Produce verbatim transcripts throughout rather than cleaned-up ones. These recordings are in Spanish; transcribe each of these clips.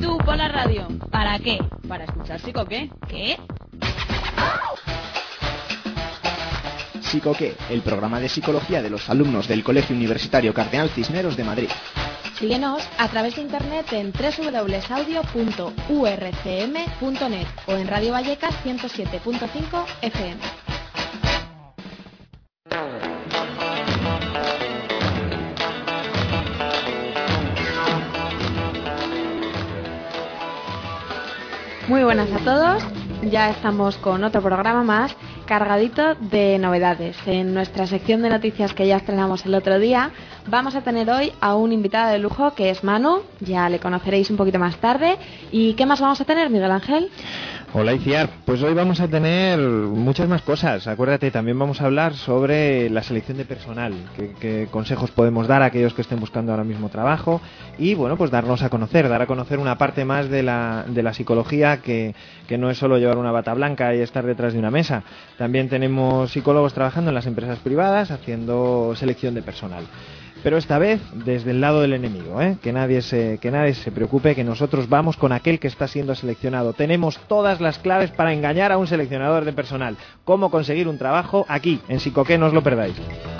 tú por la radio. ¿Para qué? Para escuchar Psicoqué. ¿Qué? Psicoqué, el programa de psicología de los alumnos del Colegio Universitario Cardenal Cisneros de Madrid. Síguenos a través de internet en doble u doble u doble u punto audio punto u r c m punto net o en Radio Vallecas ciento siete punto cinco F M. Muy buenas a todos, ya estamos con otro programa más cargadito de novedades. En nuestra sección de noticias que ya estrenamos el otro día, vamos a tener hoy a un invitado de lujo que es Manu, ya le conoceréis un poquito más tarde. ¿Y qué más vamos a tener, Miguel Ángel? Hola Iciar, pues hoy vamos a tener muchas más cosas. Acuérdate, también vamos a hablar sobre la selección de personal, qué, qué consejos podemos dar a aquellos que estén buscando ahora mismo trabajo y bueno, pues darnos a conocer, dar a conocer una parte más de la, de la psicología que, que no es solo llevar una bata blanca y estar detrás de una mesa. También tenemos psicólogos trabajando en las empresas privadas haciendo selección de personal. Pero esta vez desde el lado del enemigo, ¿eh? que nadie se que nadie se preocupe, que nosotros vamos con aquel que está siendo seleccionado. Tenemos todas las claves para engañar a un seleccionador de personal. Cómo conseguir un trabajo aquí, en Psicoqué, no os lo perdáis.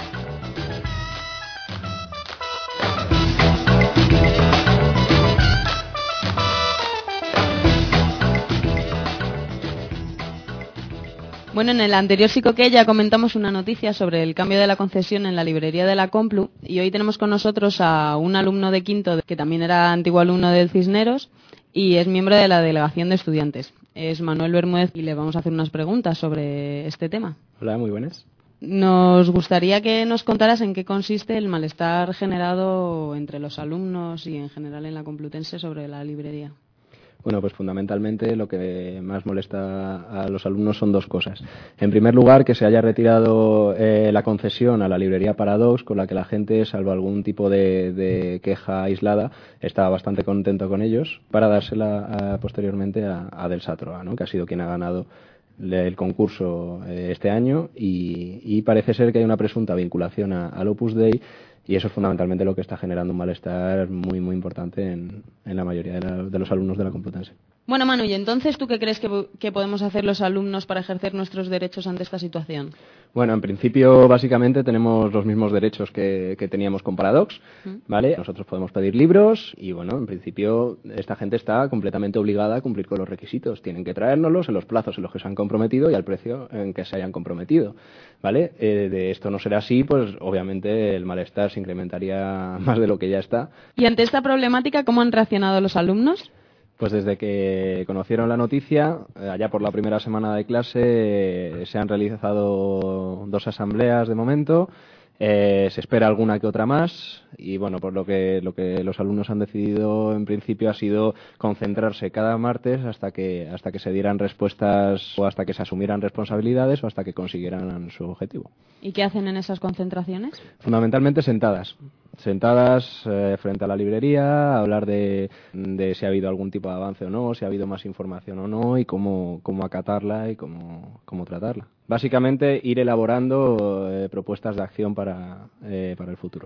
Bueno, en el anterior Psicoqué ya comentamos una noticia sobre el cambio de la concesión en la librería de la Complu y hoy tenemos con nosotros a un alumno de quinto que también era antiguo alumno del Cisneros y es miembro de la delegación de estudiantes. Es Manuel Bermúdez y le vamos a hacer unas preguntas sobre este tema. Hola, muy buenas. Nos gustaría que nos contaras en qué consiste el malestar generado entre los alumnos y en general en la Complutense sobre la librería. Bueno, pues fundamentalmente lo que más molesta a los alumnos son dos cosas. En primer lugar, que se haya retirado eh, la concesión a la librería Paradox, con la que la gente, salvo algún tipo de, de queja aislada, estaba bastante contento con ellos, para dársela a, posteriormente a, a Del Satroa, ¿no? Que ha sido quien ha ganado el concurso eh, este año y, y parece ser que hay una presunta vinculación a, al Opus Dei. Y eso es fundamentalmente lo que está generando un malestar muy, muy importante en, en la mayoría de, la, de los alumnos de la Complutense. Bueno, Manu, ¿y entonces tú qué crees que, que podemos hacer los alumnos para ejercer nuestros derechos ante esta situación? Bueno, en principio, básicamente, tenemos los mismos derechos que, que teníamos con Paradox, ¿vale? Nosotros podemos pedir libros y, bueno, en principio, esta gente está completamente obligada a cumplir con los requisitos. Tienen que traérnoslos en los plazos en los que se han comprometido y al precio en que se hayan comprometido, ¿vale? Eh, de esto no será así, pues, obviamente, el malestar se incrementaría más de lo que ya está. ¿Y ante esta problemática, cómo han reaccionado los alumnos? Pues desde que conocieron la noticia, allá por la primera semana de clase, se han realizado dos asambleas de momento. Eh, se espera alguna que otra más y bueno, por lo que lo que los alumnos han decidido en principio ha sido concentrarse cada martes hasta que hasta que se dieran respuestas o hasta que se asumieran responsabilidades o hasta que consiguieran su objetivo. ¿Y qué hacen en esas concentraciones? Fundamentalmente sentadas. Sentadas eh, frente a la librería, a hablar de, de si ha habido algún tipo de avance o no, si ha habido más información o no y cómo, cómo acatarla y cómo, cómo tratarla. Básicamente ir elaborando eh, propuestas de acción para, eh, para el futuro.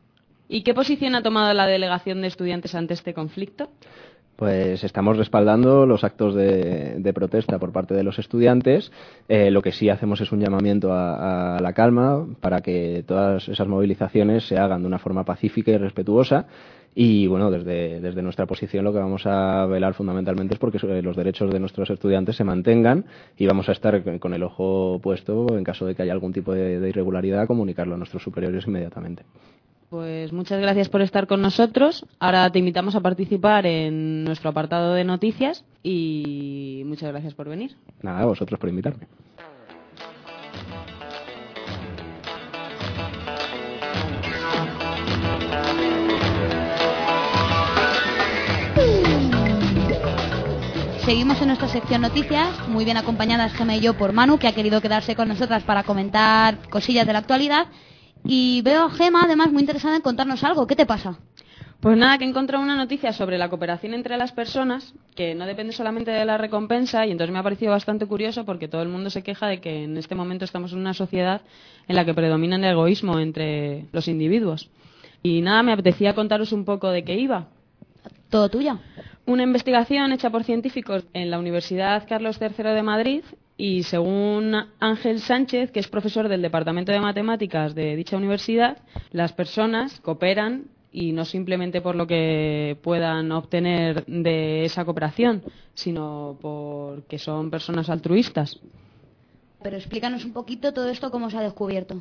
¿Y qué posición ha tomado la delegación de estudiantes ante este conflicto? Pues estamos respaldando los actos de, de protesta por parte de los estudiantes. Eh, lo que sí hacemos es un llamamiento a, a la calma para que todas esas movilizaciones se hagan de una forma pacífica y respetuosa. Y bueno, desde, desde nuestra posición lo que vamos a velar fundamentalmente es porque los derechos de nuestros estudiantes se mantengan y vamos a estar con el ojo puesto en caso de que haya algún tipo de, de irregularidad, comunicarlo a nuestros superiores inmediatamente. Pues muchas gracias por estar con nosotros. Ahora te invitamos a participar en nuestro apartado de noticias y muchas gracias por venir. Nada, a vosotros por invitarme. Seguimos en nuestra sección noticias, muy bien acompañadas Gemma y yo por Manu, que ha querido quedarse con nosotras para comentar cosillas de la actualidad. Y veo a Gemma, además, muy interesada en contarnos algo. ¿Qué te pasa? Pues nada, que he encontrado una noticia sobre la cooperación entre las personas, que no depende solamente de la recompensa, y entonces me ha parecido bastante curioso porque todo el mundo se queja de que en este momento estamos en una sociedad en la que predomina el egoísmo entre los individuos. Y nada, me apetecía contaros un poco de qué iba. todo tuya. Una investigación hecha por científicos en la Universidad Carlos tercero de Madrid y según Ángel Sánchez, que es profesor del Departamento de Matemáticas de dicha universidad, las personas cooperan y no simplemente por lo que puedan obtener de esa cooperación, sino porque son personas altruistas. Pero explícanos un poquito todo esto, cómo se ha descubierto.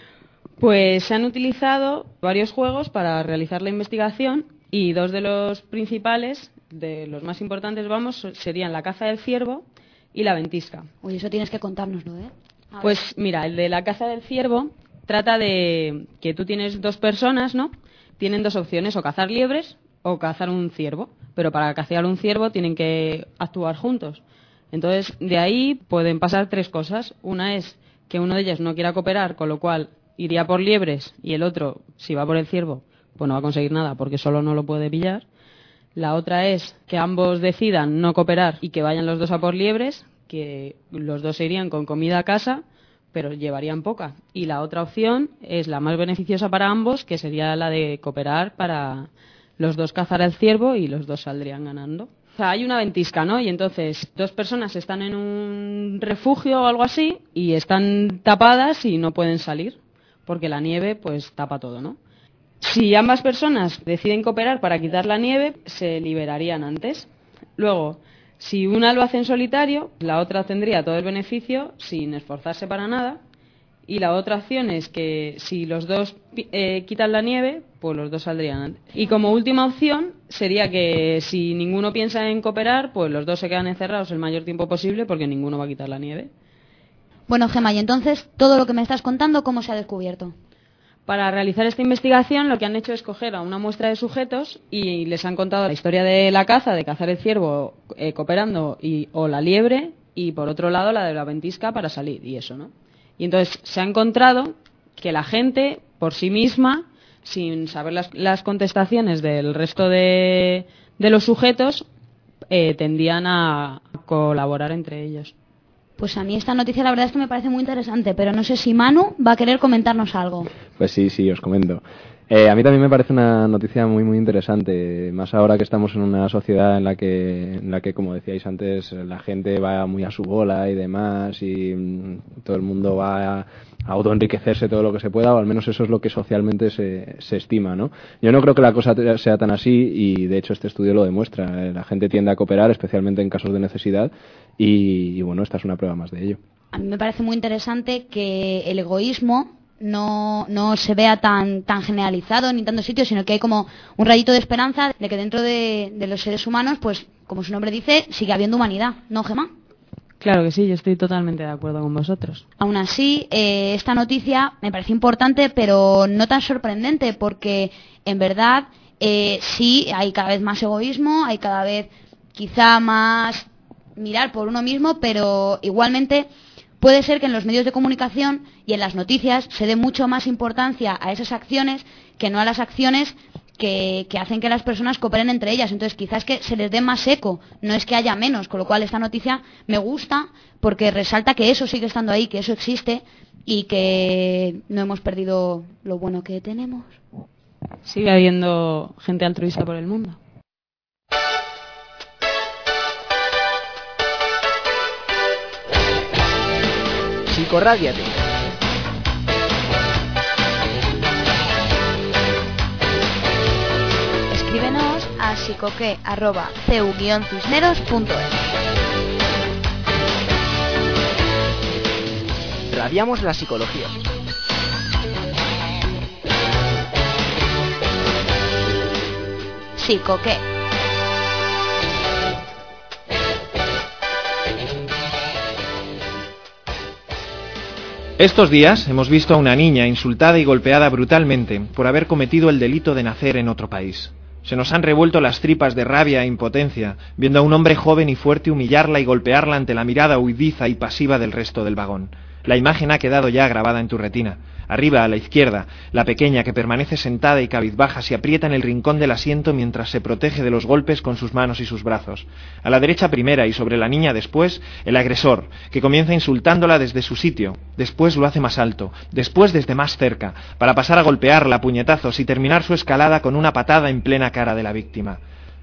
Pues se han utilizado varios juegos para realizar la investigación y dos de los principales, de los más importantes, vamos, serían la caza del ciervo y la ventisca. Uy, eso tienes que contárnoslo, ¿eh? A Pues ver. mira, el de la caza del ciervo trata de que tú tienes dos personas, ¿no? Tienen dos opciones, o cazar liebres o cazar un ciervo, pero para cazar un ciervo tienen que actuar juntos. Entonces, de ahí pueden pasar tres cosas. Una es que uno de ellos no quiera cooperar, con lo cual iría por liebres, y el otro, si va por el ciervo, pues no va a conseguir nada porque solo no lo puede pillar. La otra es que ambos decidan no cooperar y que vayan los dos a por liebres, que los dos se irían con comida a casa, pero llevarían poca. Y la otra opción es la más beneficiosa para ambos, que sería la de cooperar para los dos cazar al ciervo y los dos saldrían ganando. O sea, hay una ventisca, ¿no? Y entonces dos personas están en un refugio o algo así y están tapadas y no pueden salir, porque la nieve pues tapa todo, ¿no? Si ambas personas deciden cooperar para quitar la nieve, se liberarían antes. Luego, si una lo hace en solitario, la otra tendría todo el beneficio sin esforzarse para nada. Y la otra opción es que si los dos eh, quitan la nieve, pues los dos saldrían antes. Y como última opción sería que si ninguno piensa en cooperar, pues los dos se quedan encerrados el mayor tiempo posible porque ninguno va a quitar la nieve. Bueno, Gemma, y entonces, todo lo que me estás contando, ¿cómo se ha descubierto? Para realizar esta investigación lo que han hecho es coger a una muestra de sujetos y les han contado la historia de la caza, de cazar el ciervo eh, cooperando y, o la liebre, y por otro lado la de la ventisca para salir y eso, ¿no? Y entonces se ha encontrado que la gente por sí misma, sin saber las, las contestaciones del resto de, de los sujetos, eh, tendían a colaborar entre ellos. Pues a mí esta noticia la verdad es que me parece muy interesante, pero no sé si Manu va a querer comentarnos algo. Pues sí, sí, os comento. Eh, a mí también me parece una noticia muy muy interesante, más ahora que estamos en una sociedad en la que, en la que como decíais antes, la gente va muy a su bola y demás, y mm, todo el mundo va a autoenriquecerse todo lo que se pueda, o al menos eso es lo que socialmente se, se estima, ¿no? Yo no creo que la cosa sea tan así, y de hecho este estudio lo demuestra. La gente tiende a cooperar, especialmente en casos de necesidad, y, y bueno, esta es una prueba más de ello. A mí me parece muy interesante que el egoísmo no, no se vea tan, tan generalizado en tantos sitios, sino que hay como un rayito de esperanza de que dentro de, de los seres humanos, pues como su nombre dice, sigue habiendo humanidad, ¿no, Gemma? Claro que sí, yo estoy totalmente de acuerdo con vosotros. Aún así, eh, esta noticia me parece importante, pero no tan sorprendente, porque en verdad eh, sí hay cada vez más egoísmo, hay cada vez quizá más mirar por uno mismo, pero igualmente puede ser que en los medios de comunicación y en las noticias se dé mucho más importancia a esas acciones que no a las acciones que, que hacen que las personas cooperen entre ellas. Entonces quizás que se les dé más eco, no es que haya menos, con lo cual esta noticia me gusta porque resalta que eso sigue estando ahí, que eso existe y que no hemos perdido lo bueno que tenemos. Sigue habiendo gente altruista por el mundo. Psicorrádiate. Escríbenos a psicoque arroba c u guion cisneros punto es. Radiamos la psicología. Psicoque. Estos días hemos visto a una niña insultada y golpeada brutalmente por haber cometido el delito de nacer en otro país. Se nos han revuelto las tripas de rabia e impotencia viendo a un hombre joven y fuerte humillarla y golpearla ante la mirada huidiza y pasiva del resto del vagón. La imagen ha quedado ya grabada en tu retina. Arriba, a la izquierda, la pequeña que permanece sentada y cabizbaja se aprieta en el rincón del asiento mientras se protege de los golpes con sus manos y sus brazos. A la derecha primera y sobre la niña después, el agresor, que comienza insultándola desde su sitio, después lo hace más alto, después desde más cerca, para pasar a golpearla a puñetazos y terminar su escalada con una patada en plena cara de la víctima.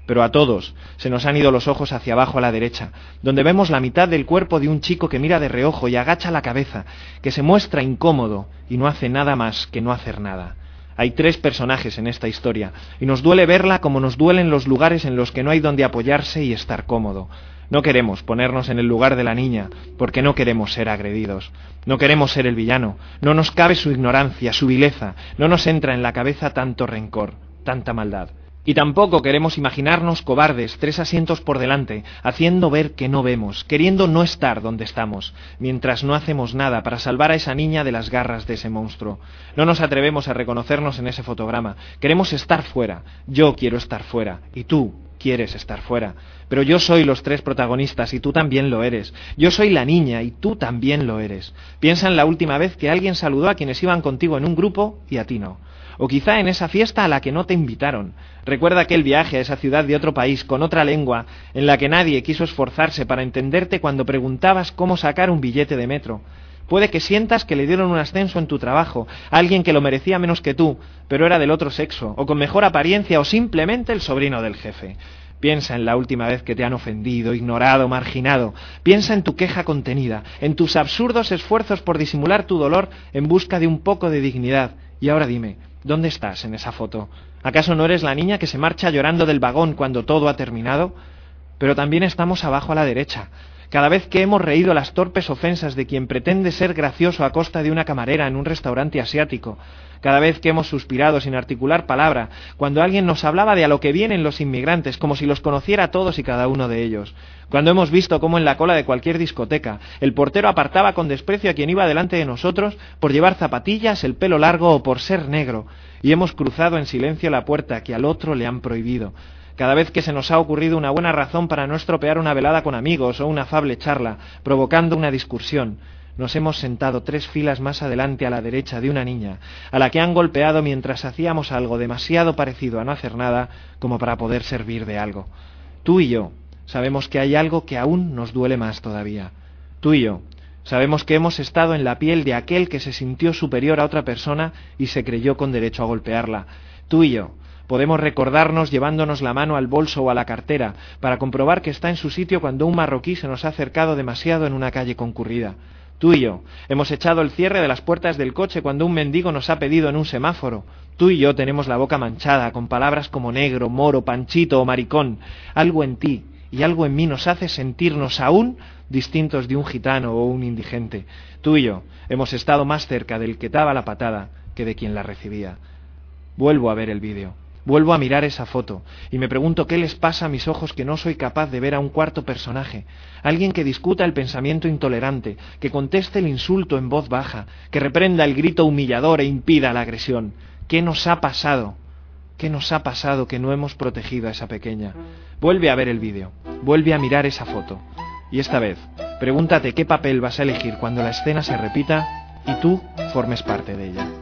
pero a todos se nos han ido los ojos hacia abajo a la derecha, donde vemos la mitad del cuerpo de un chico que mira de reojo y agacha la cabeza, que se muestra incómodo y no hace nada más que no hacer nada. Hay tres personajes en esta historia, y nos duele verla como nos duelen los lugares en los que no hay donde apoyarse y estar cómodo. No queremos ponernos en el lugar de la niña, porque no queremos ser agredidos. No queremos ser el villano. No nos cabe su ignorancia, su vileza. No nos entra en la cabeza tanto rencor, tanta maldad. Y tampoco queremos imaginarnos cobardes, tres asientos por delante, haciendo ver que no vemos, queriendo no estar donde estamos, mientras no hacemos nada para salvar a esa niña de las garras de ese monstruo. No nos atrevemos a reconocernos en ese fotograma. Queremos estar fuera. Yo quiero estar fuera. Y tú quieres estar fuera. Pero yo soy los tres protagonistas y tú también lo eres. Yo soy la niña y tú también lo eres. Piensa en la última vez que alguien saludó a quienes iban contigo en un grupo y a ti no. O quizá en esa fiesta a la que no te invitaron. Recuerda aquel viaje a esa ciudad de otro país, con otra lengua, en la que nadie quiso esforzarse para entenderte cuando preguntabas cómo sacar un billete de metro. Puede que sientas que le dieron un ascenso en tu trabajo, a alguien que lo merecía menos que tú, pero era del otro sexo, o con mejor apariencia, o simplemente el sobrino del jefe. Piensa en la última vez que te han ofendido, ignorado, marginado. Piensa en tu queja contenida, en tus absurdos esfuerzos por disimular tu dolor en busca de un poco de dignidad. Y ahora dime, ¿dónde estás en esa foto? ¿Acaso no eres la niña que se marcha llorando del vagón cuando todo ha terminado? Pero también estamos abajo a la derecha. Cada vez que hemos reído las torpes ofensas de quien pretende ser gracioso a costa de una camarera en un restaurante asiático. Cada vez que hemos suspirado sin articular palabra cuando alguien nos hablaba de a lo que vienen los inmigrantes, como si los conociera a todos y cada uno de ellos. Cuando hemos visto cómo en la cola de cualquier discoteca el portero apartaba con desprecio a quien iba delante de nosotros por llevar zapatillas, el pelo largo o por ser negro. Y hemos cruzado en silencio la puerta que al otro le han prohibido. Cada vez que se nos ha ocurrido una buena razón para no estropear una velada con amigos o una afable charla, provocando una discusión, nos hemos sentado tres filas más adelante a la derecha de una niña, a la que han golpeado mientras hacíamos algo demasiado parecido a no hacer nada como para poder servir de algo. Tú y yo sabemos que hay algo que aún nos duele más todavía. Tú y yo sabemos que hemos estado en la piel de aquel que se sintió superior a otra persona y se creyó con derecho a golpearla. Tú y yo podemos recordarnos llevándonos la mano al bolso o a la cartera para comprobar que está en su sitio cuando un marroquí se nos ha acercado demasiado en una calle concurrida. Tú y yo hemos echado el cierre de las puertas del coche cuando un mendigo nos ha pedido en un semáforo. Tú y yo tenemos la boca manchada con palabras como negro, moro, panchito o maricón. Algo en ti y algo en mí nos hace sentirnos aún distintos de un gitano o un indigente. Tú y yo hemos estado más cerca del que daba la patada que de quien la recibía. Vuelvo a ver el vídeo. Vuelvo a mirar esa foto y me pregunto qué les pasa a mis ojos que no soy capaz de ver a un cuarto personaje, alguien que discuta el pensamiento intolerante, que conteste el insulto en voz baja, que reprenda el grito humillador e impida la agresión. ¿Qué nos ha pasado? ¿Qué nos ha pasado que no hemos protegido a esa pequeña? Vuelve a ver el vídeo, vuelve a mirar esa foto y esta vez pregúntate qué papel vas a elegir cuando la escena se repita y tú formes parte de ella.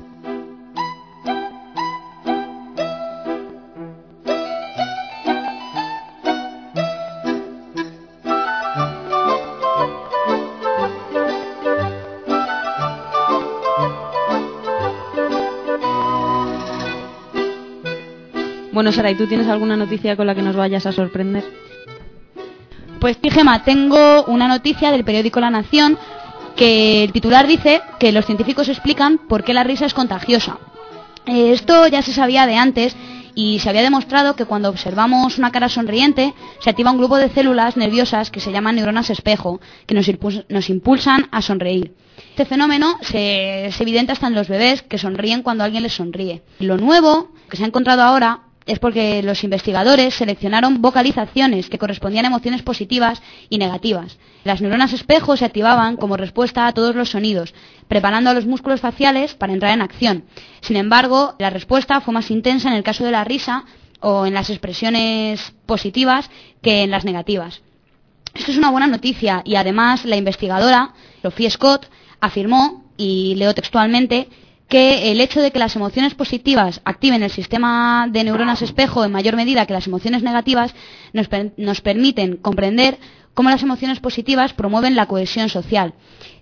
Bueno, Sara, ¿y tú tienes alguna noticia con la que nos vayas a sorprender? Pues sí, Gemma, tengo una noticia del periódico La Nación que el titular dice que los científicos explican por qué la risa es contagiosa. Eh, esto ya se sabía de antes y se había demostrado que cuando observamos una cara sonriente se activa un grupo de células nerviosas que se llaman neuronas espejo, que nos, impuls- nos impulsan a sonreír. Este fenómeno se, es evidente hasta en los bebés que sonríen cuando alguien les sonríe. Lo nuevo que se ha encontrado ahora es porque los investigadores seleccionaron vocalizaciones que correspondían a emociones positivas y negativas. Las neuronas espejo se activaban como respuesta a todos los sonidos, preparando a los músculos faciales para entrar en acción. Sin embargo, la respuesta fue más intensa en el caso de la risa o en las expresiones positivas que en las negativas. Esto es una buena noticia y además la investigadora, Sophie Scott, afirmó, y leo textualmente, que el hecho de que las emociones positivas activen el sistema de neuronas espejo en mayor medida que las emociones negativas nos, per- nos permiten comprender cómo las emociones positivas promueven la cohesión social.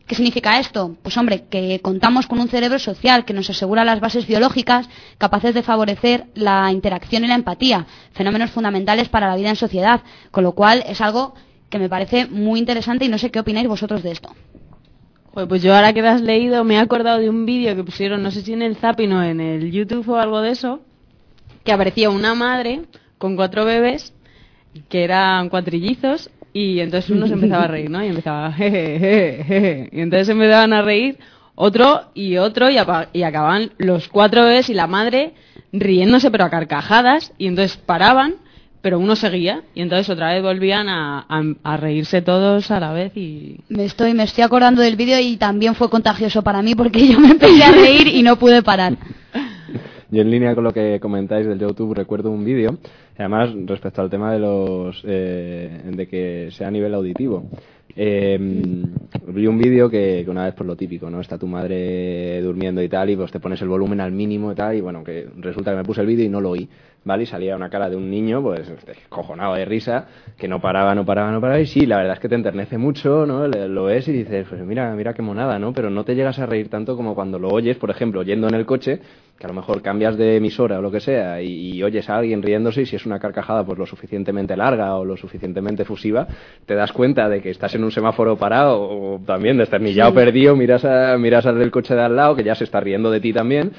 ¿Qué significa esto? Pues hombre, que contamos con un cerebro social que nos asegura las bases biológicas capaces de favorecer la interacción y la empatía, fenómenos fundamentales para la vida en sociedad, con lo cual es algo que me parece muy interesante y no sé qué opináis vosotros de esto. Joder, pues yo ahora que te has leído me he acordado de un vídeo que pusieron, no sé si en el Zapping o en el YouTube o algo de eso, que aparecía una madre con cuatro bebés que eran cuatrillizos. Y entonces uno se empezaba a reír, ¿no? Y empezaba, jeje, jeje, jeje. Y entonces se empezaban a reír otro y otro y, y acababan los cuatro bebés y la madre riéndose pero a carcajadas. Y entonces paraban, pero uno seguía. Y entonces otra vez volvían a, a, a reírse todos a la vez y... Me estoy, me estoy acordando del vídeo y también fue contagioso para mí porque yo me empecé a reír y no pude parar. Yo en línea con lo que comentáis del YouTube recuerdo un vídeo, además respecto al tema de los eh, de que sea a nivel auditivo. Eh, vi un vídeo que, que una vez por lo típico, ¿no? Está tu madre durmiendo y tal y pues te pones el volumen al mínimo y tal y bueno, que resulta que me puse el vídeo y no lo oí, ¿vale? Y salía una cara de un niño pues cojonado de risa, que no paraba, no paraba, no paraba y sí, la verdad es que te enternece mucho, ¿no? Lo ves y dices, pues mira, mira qué monada, ¿no? Pero no te llegas a reír tanto como cuando lo oyes, por ejemplo, yendo en el coche, que a lo mejor cambias de emisora o lo que sea y, y oyes a alguien riéndose y si es una carcajada pues lo suficientemente larga o lo suficientemente fusiva, te das cuenta de que estás en un semáforo parado o también desternillado, sí, perdido, miras a, miras al del coche de al lado que ya se está riendo de ti también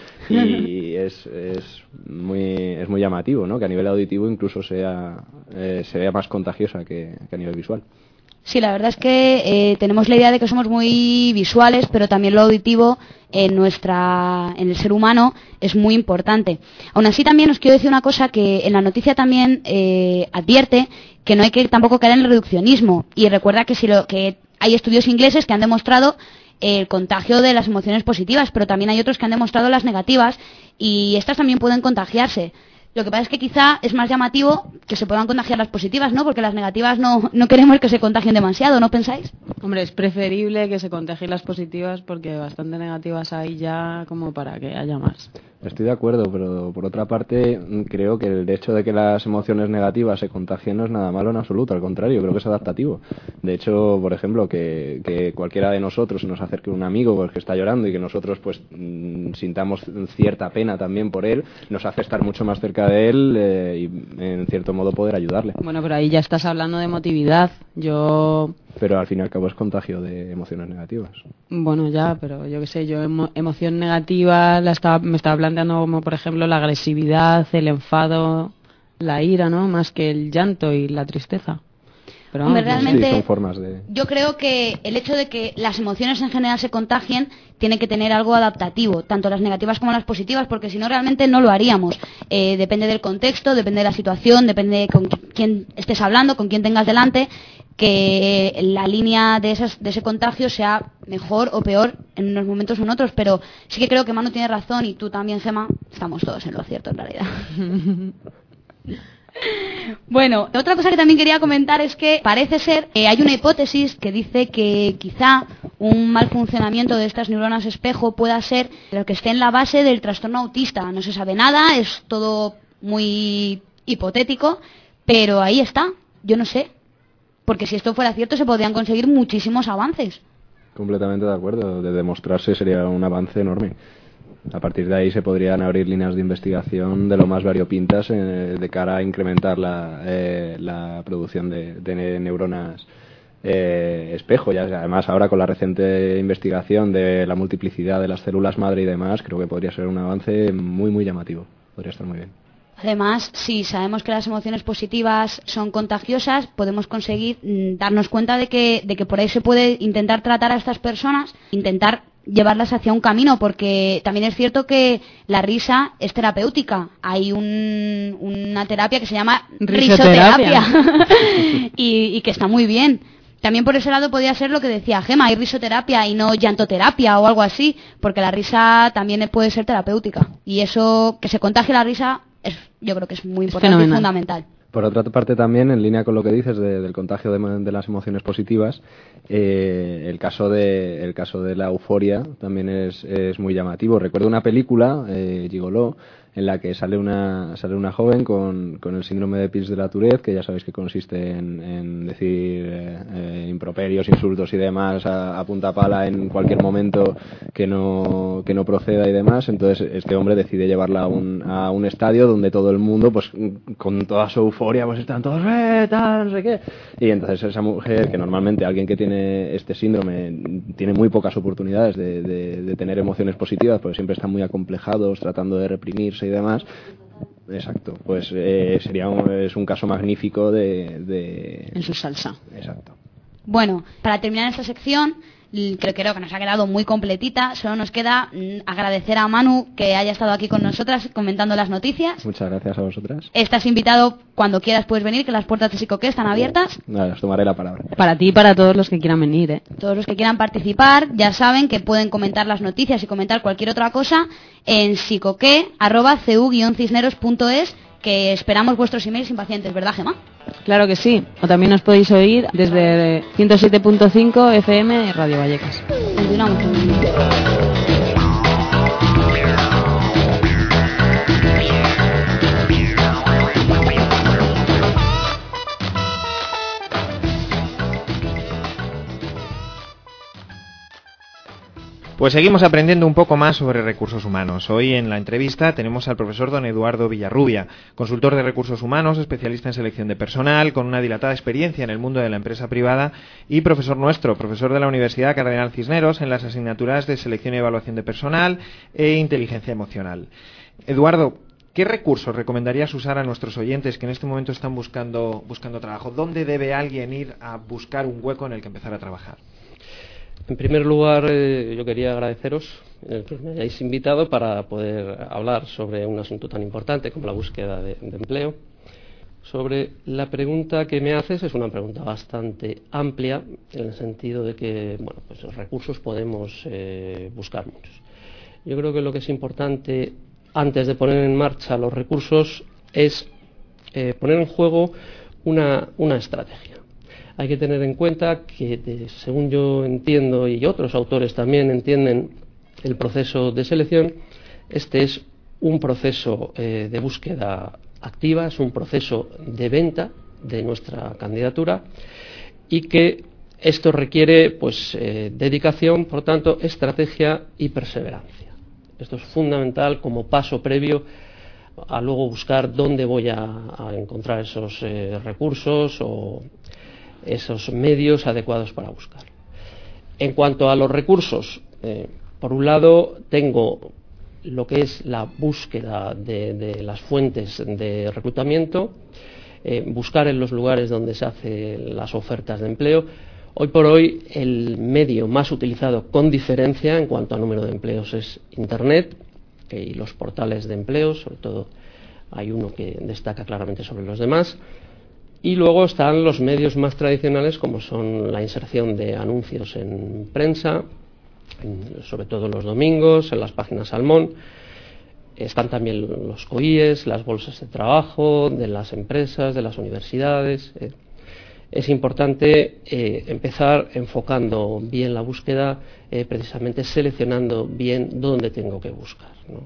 y es, es muy es muy llamativo, ¿no? Que a nivel auditivo incluso sea eh, sea más contagiosa que, que a nivel visual. Sí, la verdad es que eh, tenemos la idea de que somos muy visuales, pero también lo auditivo en nuestra, en el ser humano es muy importante. Aún así, también os quiero decir una cosa que en la noticia también eh, advierte que no hay que tampoco caer en el reduccionismo y recuerda que si lo que hay estudios ingleses que han demostrado el contagio de las emociones positivas, pero también hay otros que han demostrado las negativas y estas también pueden contagiarse. Lo que pasa es que quizá es más llamativo que se puedan contagiar las positivas, ¿no? Porque las negativas no, no queremos que se contagien demasiado, ¿no pensáis? Hombre, es preferible que se contagien las positivas porque bastante negativas hay ya como para que haya más. Estoy de acuerdo, pero por otra parte creo que el hecho de que las emociones negativas se contagien no es nada malo en absoluto, al contrario, creo que es adaptativo. De hecho, por ejemplo, que, que cualquiera de nosotros nos acerque un amigo pues, que está llorando y que nosotros pues mmm, sintamos cierta pena también por él, nos hace estar mucho más cerca de él eh, y en cierto modo poder ayudarle. Bueno, pero ahí ya estás hablando de emotividad. Yo... Pero al fin y al cabo es contagio de emociones negativas. Bueno, ya, pero yo qué sé, yo emo- emoción negativa la estaba, me estaba planteando como, por ejemplo, la agresividad, el enfado, la ira, ¿no? Más que el llanto y la tristeza. Pero Hombre, vamos, realmente, sí, son formas de... yo creo que el hecho de que las emociones en general se contagien tiene que tener algo adaptativo, tanto las negativas como las positivas, porque si no realmente no lo haríamos. Eh, depende del contexto, depende de la situación, depende de con quién estés hablando, con quién tengas delante, que la línea de, esas, de ese contagio sea mejor o peor en unos momentos o en otros, pero sí que creo que Manu tiene razón y tú también, Gemma, estamos todos en lo cierto en realidad. Bueno, otra cosa que también quería comentar es que parece ser que hay una hipótesis que dice que quizá un mal funcionamiento de estas neuronas espejo pueda ser lo que esté en la base del trastorno autista. No se sabe nada, es todo muy hipotético, pero ahí está, yo no sé, porque si esto fuera cierto se podrían conseguir muchísimos avances. Completamente de acuerdo, de demostrarse sería un avance enorme. A partir de ahí se podrían abrir líneas de investigación de lo más variopintas eh, de cara a incrementar la, eh, la producción de, de neuronas eh, espejo. Ya, además, ahora con la reciente investigación de la multiplicidad de las células madre y demás, creo que podría ser un avance muy, muy llamativo. Podría estar muy bien. Además, si sabemos que las emociones positivas son contagiosas, podemos conseguir mm, darnos cuenta de que, de que por ahí se puede intentar tratar a estas personas, intentar llevarlas hacia un camino, porque también es cierto que la risa es terapéutica. Hay un, una terapia que se llama risoterapia, risoterapia. y, y que está muy bien. También por ese lado podría ser lo que decía Gemma, hay risoterapia y no llantoterapia o algo así, porque la risa también puede ser terapéutica. Y eso, que se contagie la risa, es, yo creo que es muy importante y fundamental. Por otra parte también, en línea con lo que dices de, del contagio de, de las emociones positivas, eh, el caso de el caso de la euforia también es, es muy llamativo. Recuerdo una película, eh, Gigoló, en la que sale una sale una joven con, con el síndrome de Pils de la Tourette, que ya sabéis que consiste en, en decir eh, eh, improperios, insultos y demás a, a punta pala en cualquier momento que no que no proceda y demás. Entonces este hombre decide llevarla a un, a un estadio donde todo el mundo, pues con toda su euforia, pues están todos eh, tal, no sé qué. Y entonces esa mujer, que normalmente alguien que tiene este síndrome tiene muy pocas oportunidades de, de, de tener emociones positivas, porque siempre están muy acomplejados, tratando de reprimirse y demás. Exacto, pues eh, sería un, es un caso magnífico de, de... En su salsa. Exacto. Bueno, para terminar esta sección, creo, creo que nos ha quedado muy completita. Solo nos queda mm, agradecer a Manu que haya estado aquí con nosotras comentando las noticias. Muchas gracias a vosotras. Estás invitado cuando quieras, puedes venir, que las puertas de Psicoqué están abiertas. Nada, os tomaré la palabra. Para ti y para todos los que quieran venir, ¿eh? Todos los que quieran participar ya saben que pueden comentar las noticias y comentar cualquier otra cosa en psicoqué arroba c u guion cisneros punto es, que esperamos vuestros emails impacientes, ¿verdad, Gemma? Claro que sí. O también os podéis oír desde ciento siete punto cinco F M Radio Vallecas. Continuamos. Pues seguimos aprendiendo un poco más sobre recursos humanos. Hoy en la entrevista tenemos al profesor don Eduardo Villarrubia, consultor de recursos humanos, especialista en selección de personal, con una dilatada experiencia en el mundo de la empresa privada y profesor nuestro, profesor de la Universidad Cardenal Cisneros en las asignaturas de selección y evaluación de personal e inteligencia emocional. Eduardo, ¿qué recursos recomendarías usar a nuestros oyentes que en este momento están buscando, buscando trabajo? ¿Dónde debe alguien ir a buscar un hueco en el que empezar a trabajar? En primer lugar, eh, yo quería agradeceros el que me hayáis invitado para poder hablar sobre un asunto tan importante como la búsqueda de, de empleo. Sobre la pregunta que me haces, es una pregunta bastante amplia, en el sentido de que, bueno, pues los recursos podemos eh, buscar muchos. Yo creo que lo que es importante antes de poner en marcha los recursos es eh, poner en juego una, una estrategia. Hay que tener en cuenta que, de, según yo entiendo y otros autores también entienden el proceso de selección, este es un proceso eh, de búsqueda activa, es un proceso de venta de nuestra candidatura y que esto requiere pues eh, dedicación, por tanto, estrategia y perseverancia. Esto es fundamental como paso previo a luego buscar dónde voy a, a encontrar esos eh, recursos o esos medios adecuados para buscar. En cuanto a los recursos, eh, por un lado tengo lo que es la búsqueda de, de las fuentes de reclutamiento, eh, buscar en los lugares donde se hacen las ofertas de empleo. Hoy por hoy el medio más utilizado con diferencia en cuanto a número de empleos es Internet eh, y los portales de empleo, sobre todo hay uno que destaca claramente sobre los demás. Y luego están los medios más tradicionales, como son la inserción de anuncios en prensa, en, sobre todo los domingos, en las páginas Salmón. Están también los C O I E S, las bolsas de trabajo, de las empresas, de las universidades. Eh, es importante eh, empezar enfocando bien la búsqueda, eh, precisamente seleccionando bien dónde tengo que buscar, ¿no?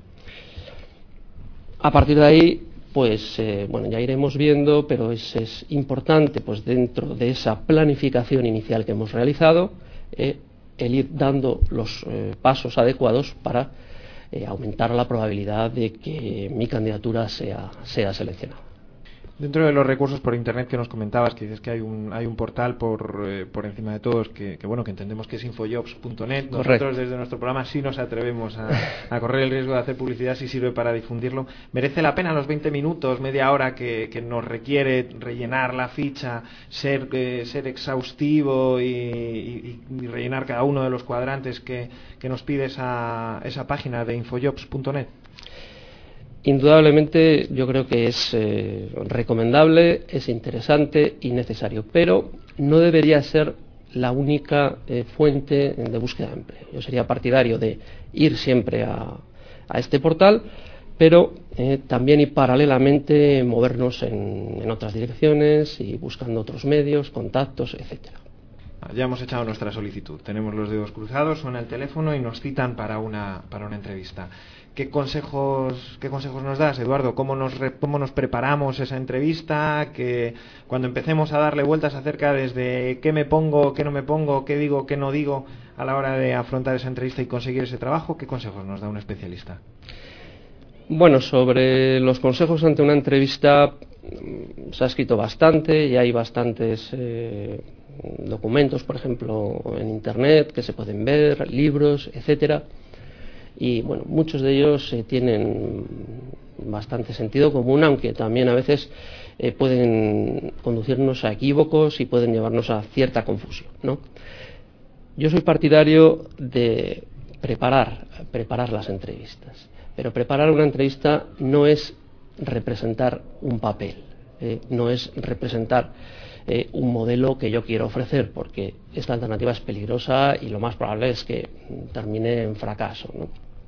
A partir de ahí, pues eh, bueno, ya iremos viendo, pero es, es importante, pues dentro de esa planificación inicial que hemos realizado, eh, el ir dando los eh, pasos adecuados para eh, aumentar la probabilidad de que mi candidatura sea, sea seleccionada. Dentro de los recursos por internet que nos comentabas, que dices que hay un hay un portal por eh, por encima de todos que, que bueno que entendemos que es infojobs punto net. Nosotros Correcto. Desde nuestro programa sí nos atrevemos a, a correr el riesgo de hacer publicidad si sirve para difundirlo. ¿Merece la pena los veinte minutos, media hora que, que nos requiere rellenar la ficha, ser eh, ser exhaustivo y, y, y rellenar cada uno de los cuadrantes que, que nos pide esa, esa página de infojobs punto net? Indudablemente yo creo que es eh, recomendable, es interesante y necesario, pero no debería ser la única eh, fuente de búsqueda de empleo. Yo sería partidario de ir siempre a, a este portal, pero eh, también y paralelamente movernos en, en otras direcciones y buscando otros medios, contactos, etcétera. Ya hemos echado nuestra solicitud, tenemos los dedos cruzados, suena el teléfono y nos citan para una, para una entrevista. ¿Qué consejos, qué consejos nos das, Eduardo? ¿Cómo nos, cómo nos preparamos esa entrevista? Que cuando empecemos a darle vueltas acerca desde qué me pongo, qué no me pongo, qué digo, qué no digo a la hora de afrontar esa entrevista y conseguir ese trabajo, ¿qué consejos nos da un especialista? Bueno, sobre los consejos ante una entrevista se ha escrito bastante y hay bastantes eh, documentos, por ejemplo, en Internet que se pueden ver, libros, etcétera. Y bueno, muchos de ellos eh, tienen bastante sentido común, aunque también a veces eh, pueden conducirnos a equívocos y pueden llevarnos a cierta confusión, ¿no? Yo soy partidario de preparar, preparar las entrevistas, pero preparar una entrevista no es representar un papel, eh, no es representar eh, un modelo que yo quiero ofrecer, porque esta alternativa es peligrosa y lo más probable es que termine en fracaso, ¿no?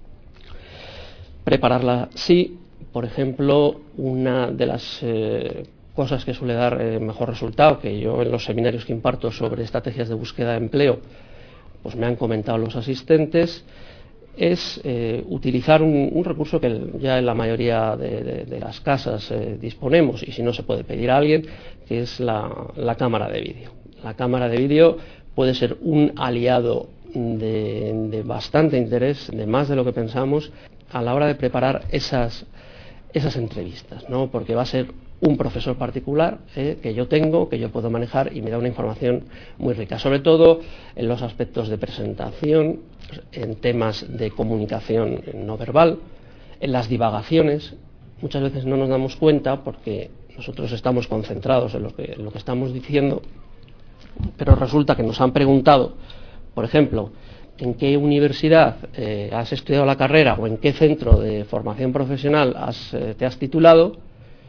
Prepararla sí. Por ejemplo, una de las eh, cosas que suele dar eh, mejor resultado, que yo en los seminarios que imparto sobre estrategias de búsqueda de empleo, pues me han comentado los asistentes, es eh, utilizar un, un recurso que ya en la mayoría de, de, de las casas eh, disponemos, y si no se puede pedir a alguien, que es la, la cámara de vídeo. La cámara de vídeo puede ser un aliado de, de bastante interés, de más de lo que pensamos, a la hora de preparar esas, esas entrevistas, ¿no? Porque va a ser un profesor particular eh, que yo tengo, que yo puedo manejar y me da una información muy rica, sobre todo en los aspectos de presentación, en temas de comunicación no verbal, en las divagaciones. Muchas veces no nos damos cuenta porque nosotros estamos concentrados en lo que, en lo que estamos diciendo, pero resulta que nos han preguntado, por ejemplo, en qué universidad eh, has estudiado la carrera o en qué centro de formación profesional has, eh, te has titulado,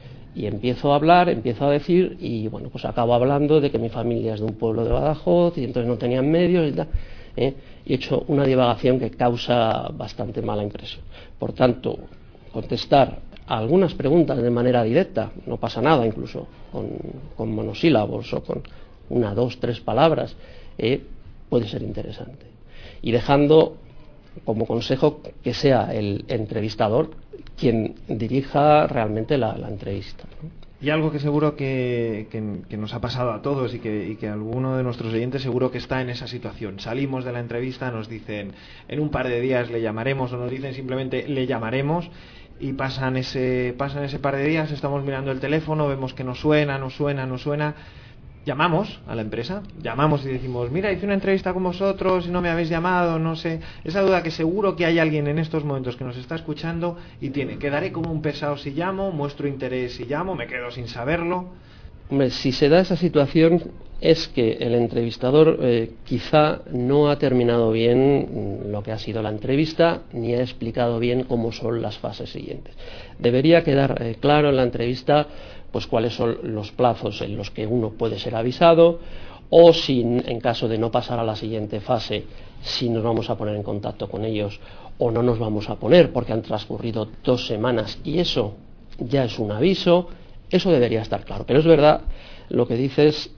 y empiezo a hablar, empiezo a decir, y bueno, pues acabo hablando de que mi familia es de un pueblo de Badajoz y entonces no tenían medios y tal, ¿eh? Y he hecho una divagación que causa bastante mala impresión. Por tanto, contestar a algunas preguntas de manera directa, no pasa nada, incluso con, con monosílabos o con una, dos, tres palabras, eh, puede ser interesante. Y dejando como consejo que sea el entrevistador quien dirija realmente la, la entrevista, ¿no? Y algo que seguro que, que, que nos ha pasado a todos y que, y que alguno de nuestros oyentes seguro que está en esa situación. Salimos de la entrevista, nos dicen en un par de días le llamaremos, o nos dicen simplemente le llamaremos, y pasan ese, pasan ese par de días, estamos mirando el teléfono, vemos que no suena, no suena, no suena. Llamamos a la empresa, llamamos y decimos, mira, hice una entrevista con vosotros y no me habéis llamado, no sé. Esa duda que seguro que hay alguien en estos momentos que nos está escuchando y tiene, quedaré como un pesado si llamo, muestro interés si llamo, me quedo sin saberlo. Hombre, si se da esa situación es que el entrevistador eh, quizá no ha terminado bien lo que ha sido la entrevista, ni ha explicado bien cómo son las fases siguientes. Debería quedar eh, claro en la entrevista pues cuáles son los plazos en los que uno puede ser avisado, o si en caso de no pasar a la siguiente fase, si nos vamos a poner en contacto con ellos o no nos vamos a poner porque han transcurrido dos semanas y eso ya es un aviso. Eso debería estar claro, pero es verdad lo que dices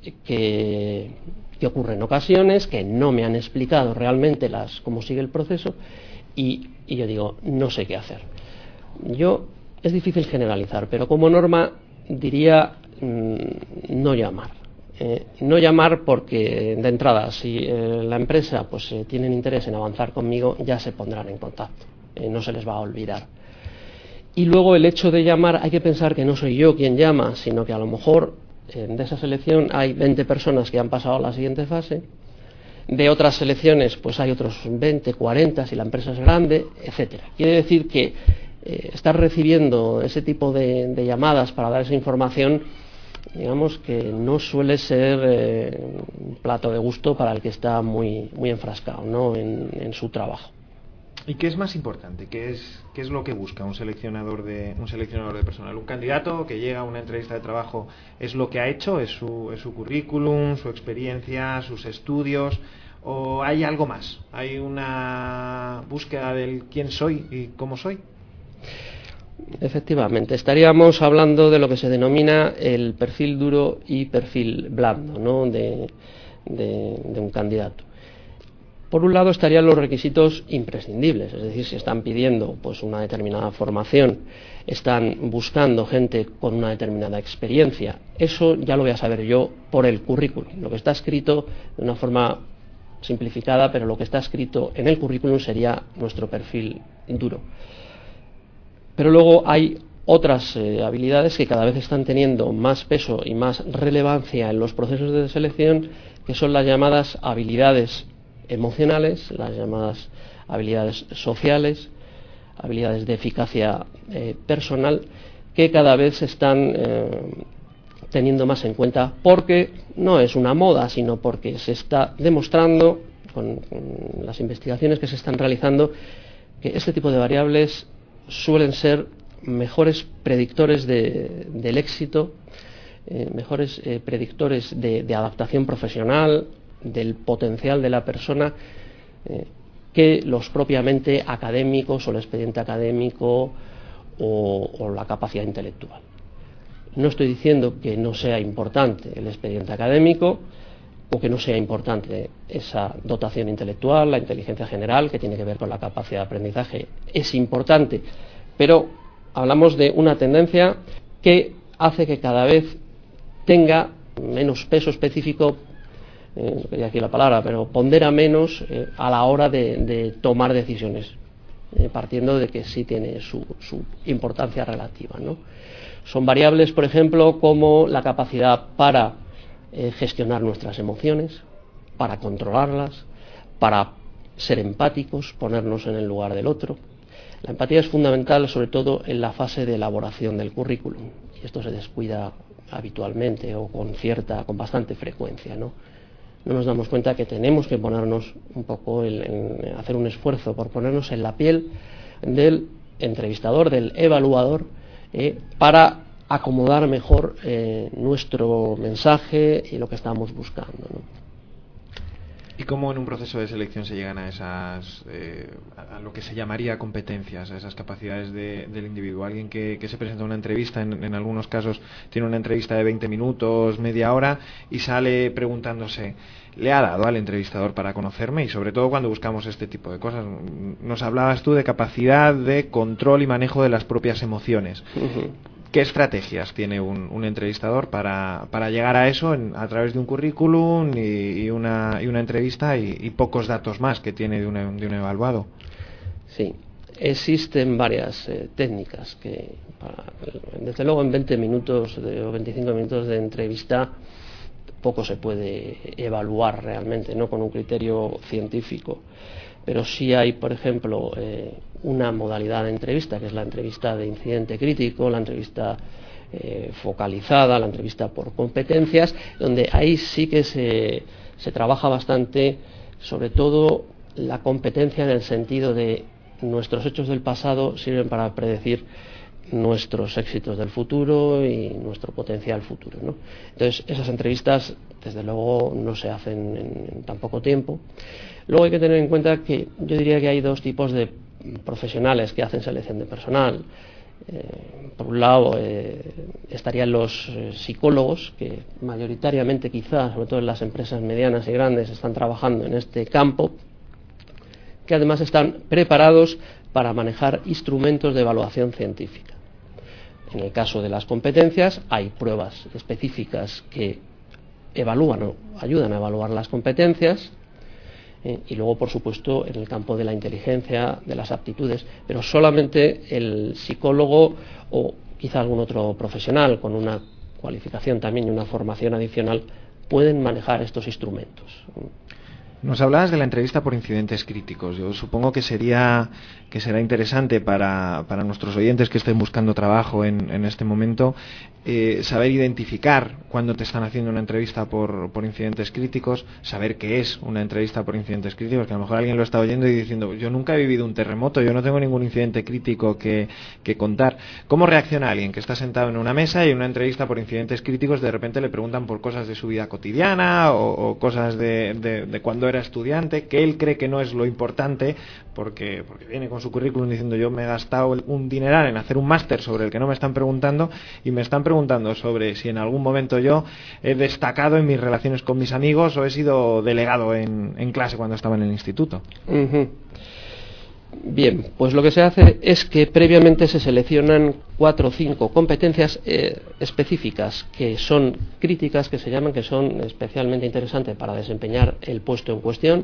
que, que ocurre en ocasiones, que no me han explicado realmente las, cómo sigue el proceso y, y yo digo, no sé qué hacer. Yo, es difícil generalizar, pero como norma diría mmm, no llamar. Eh, no llamar porque de entrada, si eh, la empresa pues eh, tienen interés en avanzar conmigo, ya se pondrán en contacto, eh, no se les va a olvidar. Y luego el hecho de llamar, hay que pensar que no soy yo quien llama, sino que a lo mejor eh, de esa selección hay veinte personas que han pasado a la siguiente fase, de otras selecciones pues hay otros veinte, cuarenta si la empresa es grande, etcétera. Quiere decir que eh, estar recibiendo ese tipo de, de llamadas para dar esa información, digamos que no suele ser eh, un plato de gusto para el que está muy, muy enfrascado, ¿no? en, en su trabajo. ¿Y qué es más importante? ¿Qué es, qué es lo que busca un seleccionador de un seleccionador de personal? Un candidato que llega a una entrevista de trabajo es lo que ha hecho, es su, es su currículum, su experiencia, sus estudios, o hay algo más, hay una búsqueda del quién soy y cómo soy. Efectivamente, estaríamos hablando de lo que se denomina el perfil duro y perfil blando, ¿no? De, de, de un candidato. Por un lado estarían los requisitos imprescindibles, es decir, si están pidiendo pues una determinada formación, están buscando gente con una determinada experiencia, eso ya lo voy a saber yo por el currículum. Lo que está escrito de una forma simplificada, pero lo que está escrito en el currículum sería nuestro perfil duro. Pero luego hay otras eh, habilidades que cada vez están teniendo más peso y más relevancia en los procesos de selección, que son las llamadas habilidades emocionales, las llamadas habilidades sociales, habilidades de eficacia eh, personal, que cada vez se están eh, teniendo más en cuenta, porque no es una moda, sino porque se está demostrando con, con las investigaciones que se están realizando que este tipo de variables suelen ser mejores predictores de, del éxito, eh, mejores eh, predictores de, de adaptación profesional, del potencial de la persona, eh, que los propiamente académicos o el expediente académico o, o la capacidad intelectual. No estoy diciendo que no sea importante el expediente académico o que no sea importante esa dotación intelectual, la inteligencia general, que tiene que ver con la capacidad de aprendizaje, es importante, pero hablamos de una tendencia que hace que cada vez tenga menos peso específico, eh, no quería decir la palabra, pero pondera menos eh, a la hora de, de tomar decisiones, eh, partiendo de que sí tiene su, su importancia relativa, ¿no? Son variables, por ejemplo, como la capacidad para eh, gestionar nuestras emociones, para controlarlas, para ser empáticos, ponernos en el lugar del otro. La empatía es fundamental, sobre todo en la fase de elaboración del currículum, y esto se descuida habitualmente o con cierta, con bastante frecuencia, ¿no? No nos damos cuenta que tenemos que ponernos un poco, en, en hacer un esfuerzo por ponernos en la piel del entrevistador, del evaluador, eh, para acomodar mejor eh, nuestro mensaje y lo que estamos buscando, ¿no? ¿Y cómo en un proceso de selección se llegan a esas, eh, a lo que se llamaría competencias, a esas capacidades de, del individuo? Alguien que, que se presenta a una entrevista, en, en algunos casos tiene una entrevista de veinte minutos, media hora, y sale preguntándose, ¿le ha dado al entrevistador para conocerme? Y sobre todo cuando buscamos este tipo de cosas. Nos hablabas tú de capacidad de control y manejo de las propias emociones. Uh-huh. ¿Qué estrategias tiene un, un entrevistador para, para llegar a eso en, a través de un currículum y, y, una, y una entrevista y, y pocos datos más que tiene de un, de un evaluado? Sí, existen varias eh, técnicas que, para, desde luego, en veinte minutos de, o veinticinco minutos de entrevista poco se puede evaluar realmente, no con un criterio científico. Pero sí hay, por ejemplo, eh, una modalidad de entrevista, que es la entrevista de incidente crítico, la entrevista eh, focalizada, la entrevista por competencias, donde ahí sí que se, se trabaja bastante, sobre todo la competencia en el sentido de nuestros hechos del pasado sirven para predecir nuestros éxitos del futuro y nuestro potencial futuro, ¿no? Entonces, esas entrevistas, desde luego, no se hacen en, en tan poco tiempo. Luego hay que tener en cuenta que yo diría que hay dos tipos de profesionales que hacen selección de personal. Eh, por un lado eh, estarían los eh, psicólogos, que mayoritariamente quizás, sobre todo en las empresas medianas y grandes, están trabajando en este campo, que además están preparados para manejar instrumentos de evaluación científica. En el caso de las competencias hay pruebas específicas que evalúan o ayudan a evaluar las competencias, eh, y luego, por supuesto, en el campo de la inteligencia, de las aptitudes, pero solamente el psicólogo o quizá algún otro profesional con una cualificación también y una formación adicional pueden manejar estos instrumentos. Nos hablabas de la entrevista por incidentes críticos. Yo supongo que sería que será interesante para, para nuestros oyentes que estén buscando trabajo en, en este momento eh, saber identificar cuando te están haciendo una entrevista por, por incidentes críticos, saber qué es una entrevista por incidentes críticos, que a lo mejor alguien lo está oyendo y diciendo, yo nunca he vivido un terremoto, yo no tengo ningún incidente crítico que, que contar. ¿Cómo reacciona alguien que está sentado en una mesa y en una entrevista por incidentes críticos de repente le preguntan por cosas de su vida cotidiana o, o cosas de, de, de cuando era estudiante, que él cree que no es lo importante, porque, porque viene con su currículum diciendo yo me he gastado un dineral en hacer un máster sobre el que no me están preguntando, y me están preguntando sobre si en algún momento yo he destacado en mis relaciones con mis amigos o he sido delegado en, en clase cuando estaba en el instituto. Uh-huh. Bien, pues lo que se hace es que previamente se seleccionan cuatro o cinco competencias eh, específicas que son críticas, que se llaman, que son especialmente interesantes para desempeñar el puesto en cuestión,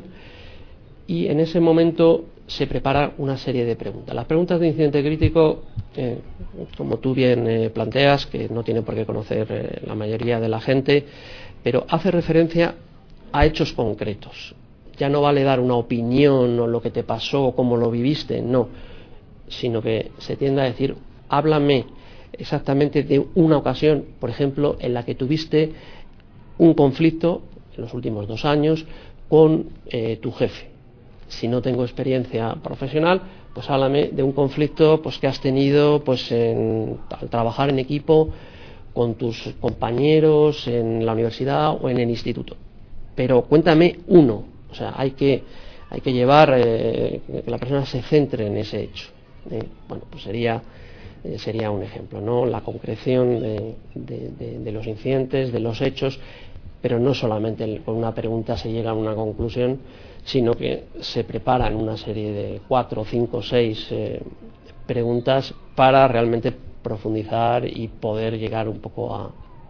y en ese momento se prepara una serie de preguntas. Las preguntas de incidente crítico, eh, como tú bien eh, planteas, que no tiene por qué conocer eh, la mayoría de la gente, pero hace referencia a hechos concretos. Ya no vale dar una opinión o lo que te pasó o cómo lo viviste, no, sino que se tiende a decir, háblame exactamente de una ocasión, por ejemplo, en la que tuviste un conflicto en los últimos dos años con eh, tu jefe. Si no tengo experiencia profesional, pues háblame de un conflicto pues que has tenido pues en, al trabajar en equipo con tus compañeros en la universidad o en el instituto. Pero cuéntame uno. O sea, hay que, hay que llevar, eh, que la persona se centre en ese hecho. ¿eh? Bueno, pues sería, eh, sería un ejemplo, ¿no? La concreción de, de, de, de los incidentes, de los hechos, pero no solamente el, con una pregunta se llega a una conclusión, sino que se preparan una serie de cuatro, cinco, seis eh, preguntas para realmente profundizar y poder llegar un poco a,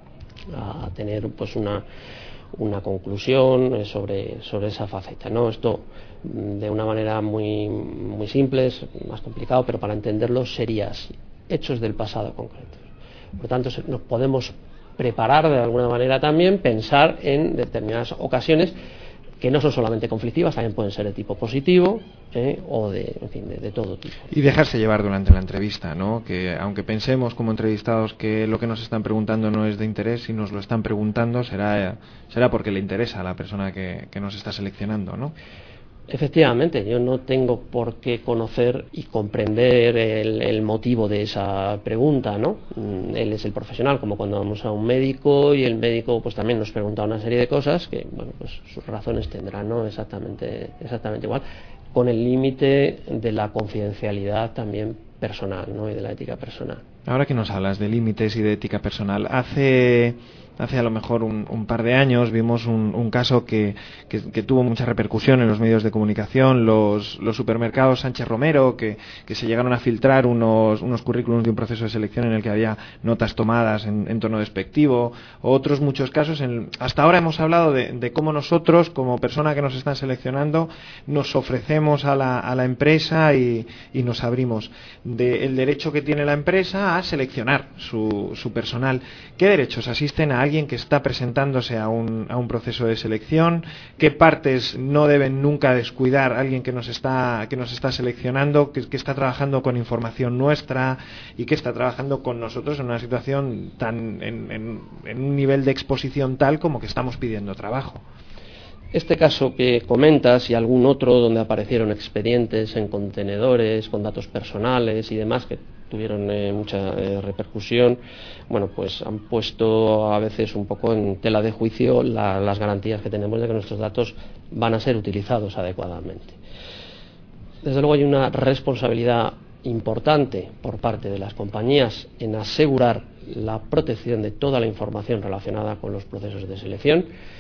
a tener pues una una conclusión sobre, sobre esa faceta, ¿no? Esto de una manera muy, muy simple, es más complicado, pero para entenderlo sería así, hechos del pasado concretos. Por tanto, nos podemos preparar de alguna manera también, pensar en determinadas ocasiones que no son solamente conflictivas, también pueden ser de tipo positivo ¿eh? o de, en fin, de, de todo tipo. Y dejarse llevar durante la entrevista, ¿no? Que aunque pensemos como entrevistados que lo que nos están preguntando no es de interés, si nos lo están preguntando será, será porque le interesa a la persona que, que nos está seleccionando, ¿no? Efectivamente, yo no tengo por qué conocer y comprender el, el motivo de esa pregunta, ¿no? Él es el profesional, como cuando vamos a un médico y el médico pues también nos pregunta una serie de cosas que, bueno, pues sus razones tendrán, ¿no? Exactamente, exactamente igual, con el límite de la confidencialidad también personal, ¿no? Y de la ética personal. Ahora que nos hablas de límites y de ética personal, hace... Hace a lo mejor un, un par de años vimos un, un caso que, que, que tuvo mucha repercusión en los medios de comunicación, los, los supermercados Sánchez Romero, que, que se llegaron a filtrar unos, unos currículums de un proceso de selección en el que había notas tomadas en, en tono despectivo, o otros muchos casos. En, hasta ahora hemos hablado de, de cómo nosotros, como persona que nos están seleccionando, nos ofrecemos a la, a la empresa y, y nos abrimos. De, el derecho que tiene la empresa a seleccionar su, su personal. ¿Qué derechos asisten a alguien que está presentándose a un, a un proceso de selección? ¿Qué partes no deben nunca descuidar alguien que nos está, que nos está seleccionando, que, que está trabajando con información nuestra y que está trabajando con nosotros en una situación tan en, en, en un nivel de exposición tal como que estamos pidiendo trabajo? Este caso que comentas y algún otro donde aparecieron expedientes en contenedores con datos personales y demás que tuvieron eh, mucha eh, repercusión, bueno, pues han puesto a veces un poco en tela de juicio la, las garantías que tenemos de que nuestros datos van a ser utilizados adecuadamente. Desde luego hay una responsabilidad importante por parte de las compañías en asegurar la protección de toda la información relacionada con los procesos de selección.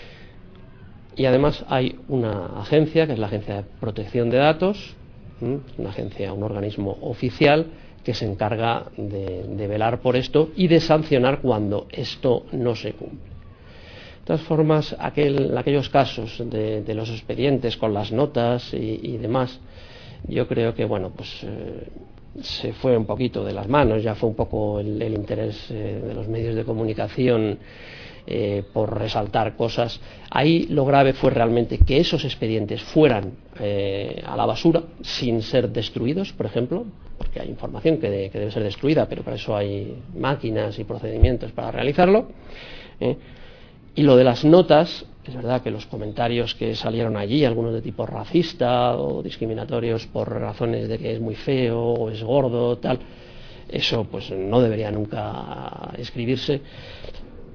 Y además hay una agencia, que es la Agencia de Protección de Datos, una agencia, un organismo oficial que se encarga de, de velar por esto y de sancionar cuando esto no se cumple. De todas formas, aquel, aquellos casos de, de los expedientes con las notas y, y demás, yo creo que bueno, pues eh, se fue un poquito de las manos, ya fue un poco el, el interés eh, de los medios de comunicación Eh, por resaltar cosas. Ahí lo grave fue realmente que esos expedientes fueran eh, a la basura sin ser destruidos, por ejemplo, porque hay información que, de, que debe ser destruida, pero para eso hay máquinas y procedimientos para realizarlo. Eh. Y lo de las notas, es verdad que los comentarios que salieron allí, algunos de tipo racista o discriminatorios por razones de que es muy feo o es gordo, tal, eso pues no debería nunca escribirse.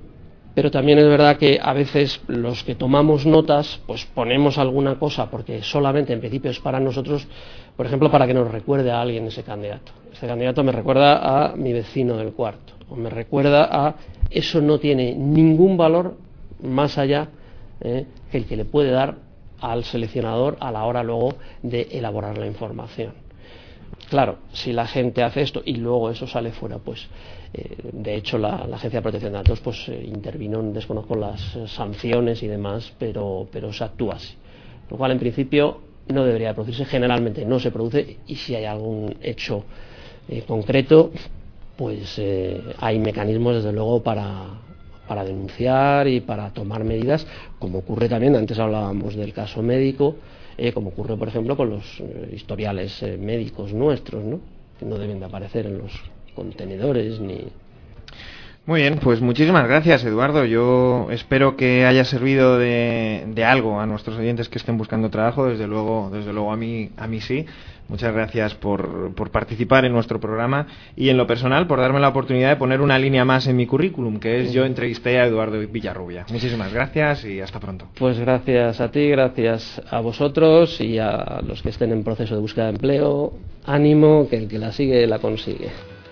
pero también es verdad que a veces los que tomamos notas pues ponemos alguna cosa porque solamente en principio es para nosotros, por ejemplo, para que nos recuerde a alguien ese candidato. Ese candidato me recuerda a mi vecino del cuarto, o me recuerda a... Eso no tiene ningún valor más allá eh, que el que le puede dar al seleccionador a la hora luego de elaborar la información. Claro, si la gente hace esto y luego eso sale fuera, pues eh, de hecho la, la Agencia de Protección de Datos pues eh, intervino, desconozco las eh, sanciones y demás, pero, pero se actúa así. Lo cual en principio no debería producirse, generalmente no se produce, y si hay algún hecho eh, concreto, pues eh, hay mecanismos desde luego para, para denunciar y para tomar medidas, como ocurre también, antes hablábamos del caso médico, Eh, como ocurre por ejemplo con los eh, historiales eh, médicos nuestros, ¿no? Que no deben de aparecer en los contenedores ni... Muy bien, pues muchísimas gracias, Eduardo. Yo espero que haya servido de, de algo a nuestros oyentes que estén buscando trabajo. Desde luego, desde luego a mí, a mí sí. Muchas gracias por, por participar en nuestro programa y, en lo personal, por darme la oportunidad de poner una línea más en mi currículum, que es: yo entrevisté a Eduardo Villarrubia. Muchísimas gracias y hasta pronto. Pues gracias a ti, gracias a vosotros y a los que estén en proceso de búsqueda de empleo. Ánimo, que el que la sigue la consigue.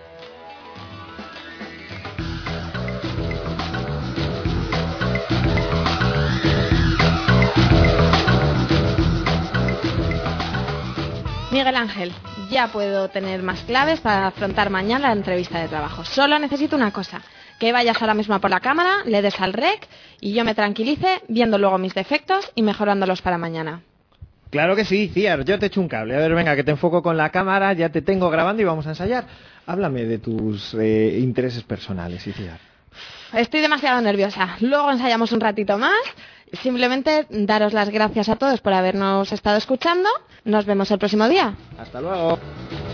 Miguel Ángel, ya puedo tener más claves para afrontar mañana la entrevista de trabajo. Solo necesito una cosa: que vayas ahora mismo por la cámara, le des al rec y yo me tranquilice viendo luego mis defectos y mejorándolos para mañana. Claro que sí, Ciar, yo te echo un cable. A ver, venga, que te enfoco con la cámara, ya te tengo grabando y vamos a ensayar. Háblame de tus eh, intereses personales, Ciar. Estoy demasiado nerviosa. Luego ensayamos un ratito más. Simplemente daros las gracias a todos por habernos estado escuchando. Nos vemos el próximo día. Hasta luego.